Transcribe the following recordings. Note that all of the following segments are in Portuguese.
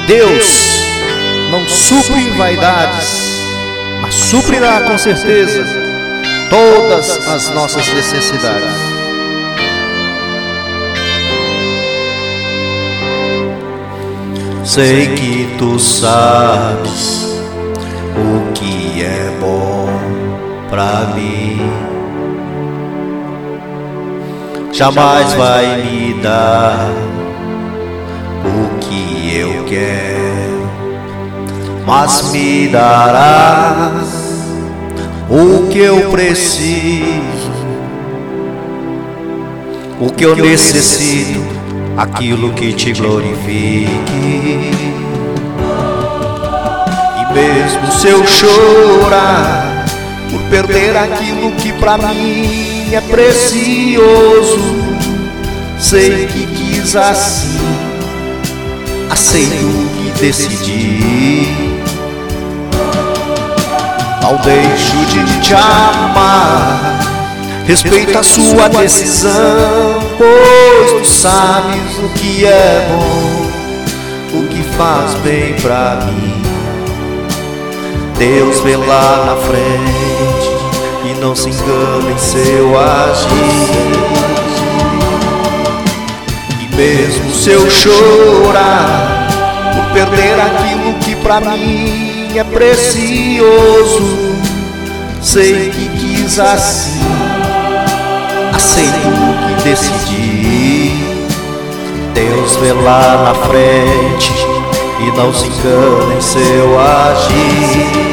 Deus não supre vaidades, mas suprirá com certeza todas as nossas necessidades. Sei que tu sabes o que é bom pra mim. Jamais vai me dar o que eu quero, mas me darás o que eu preciso, o que eu necessito, aquilo que te glorifique. E mesmo se eu chorar por perder aquilo que pra mim é precioso, sei que quis assim, aceito e decidi. Não deixo de te amar, respeito a sua decisão, pois tu sabes o que é bom, o que faz bem pra mim. Deus vê lá na frente e não se engana em seu agir. E mesmo se eu chorar por perder aquilo que pra mim é precioso, sei que quis assim, aceito o que decidi. Deus vê lá na frente e não se engana em seu agir.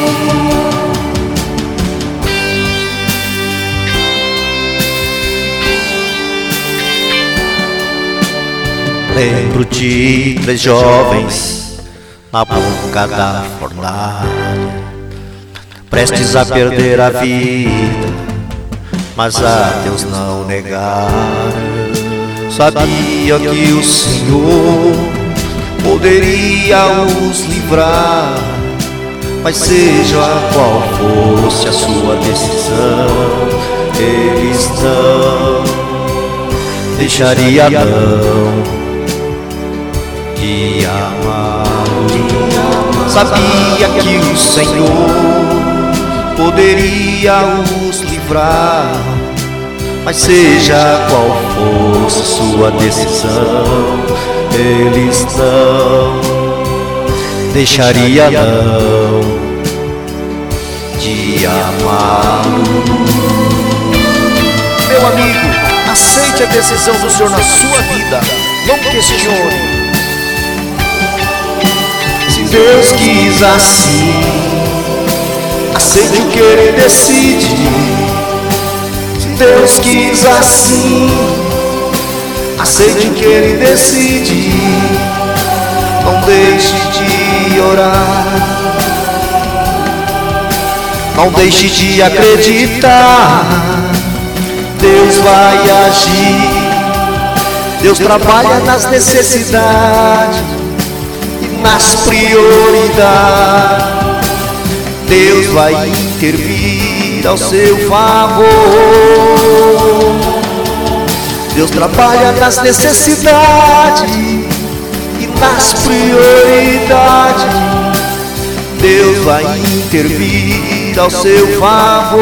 Lembro de 3 jovens na boca da fornalha, prestes a perder a vida, mas a Deus não negaram. Sabia que o Senhor poderia os livrar, mas seja qual fosse a sua decisão, eles não deixariam não de amá-lo. Sabia que o Senhor poderia os livrar, mas seja qual fosse sua decisão, eles não deixariam não de amá-lo. Meu amigo, aceite a decisão do Senhor na sua vida, não questione. Se Deus quis assim, aceite o que Ele decide. Se Deus quis assim, aceite o que Ele decide. Não deixe de orar, não deixe de acreditar. Deus vai agir, Deus trabalha nas necessidades e nas prioridades. Deus vai intervir ao seu favor. Deus trabalha nas necessidades e nas prioridades. Deus vai intervir ao seu favor.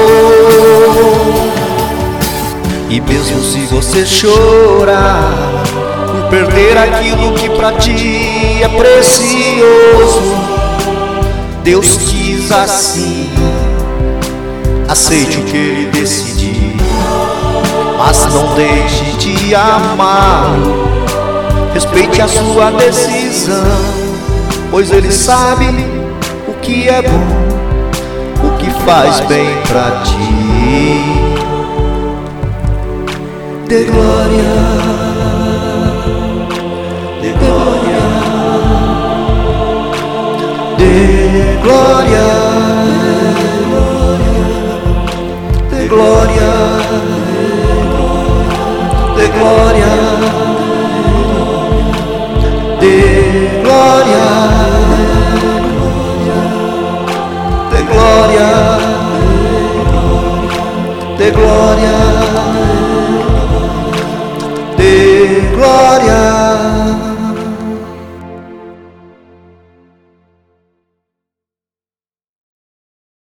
E mesmo se você chorar por perder aquilo que pra ti é precioso, Deus quis assim, aceite o que Ele decidir, mas não deixe de amá-lo, respeite a sua decisão, pois Ele sabe o que é bom, o que faz bem pra ti. Dê glória, dê glória, dê glória, dê glória.